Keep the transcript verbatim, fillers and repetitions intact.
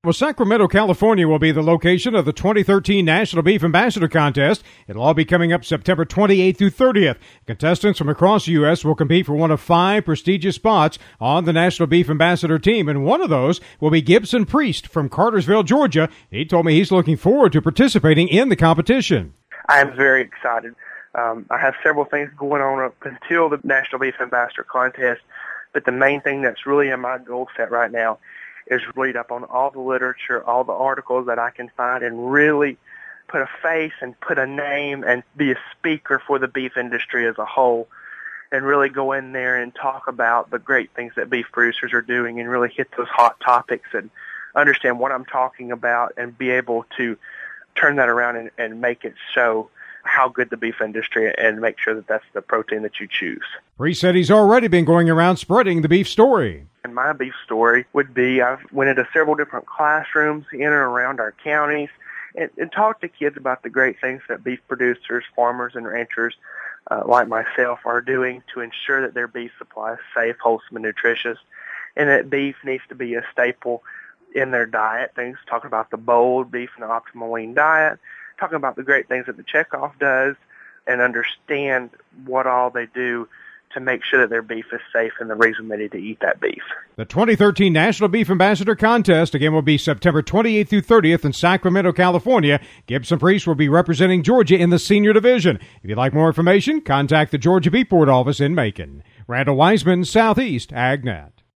Well, Sacramento, California will be the location of the twenty thirteen National Beef Ambassador Contest. It'll all be coming up September twenty-eighth through thirtieth. Contestants from across the U S will compete for one of five prestigious spots on the National Beef Ambassador team, and one of those will be Gibson Priest from Cartersville, Georgia. He told me he's looking forward to participating in the competition. I am very excited. Um, I have several things going on up until the National Beef Ambassador Contest, but the main thing that's really in my goal set right now is read up on all the literature, all the articles that I can find, and really put a face and put a name and be a speaker for the beef industry as a whole, and really go in there and talk about the great things that beef producers are doing and really hit those hot topics and understand what I'm talking about and be able to turn that around and, and make it show how good the beef industry and make sure that that's the protein that you choose. Priest said he's already been going around spreading the beef story. And my beef story would be I've went into several different classrooms in and around our counties and, and talked to kids about the great things that beef producers, farmers, and ranchers uh, like myself are doing to ensure that their beef supply is safe, wholesome, and nutritious, and that beef needs to be a staple in their diet. Things talking about the bold beef and the optimal lean diet, talking about the great things that the Checkoff does, and understand what all they do to make sure that their beef is safe and the reason they need to eat that beef. The twenty thirteen National Beef Ambassador Contest, again, will be September twenty-eighth through thirtieth in Sacramento, California. Gibson Priest will be representing Georgia in the senior division. If you'd like more information, contact the Georgia Beef Board office in Macon. Randall Wiseman, Southeast AgNet.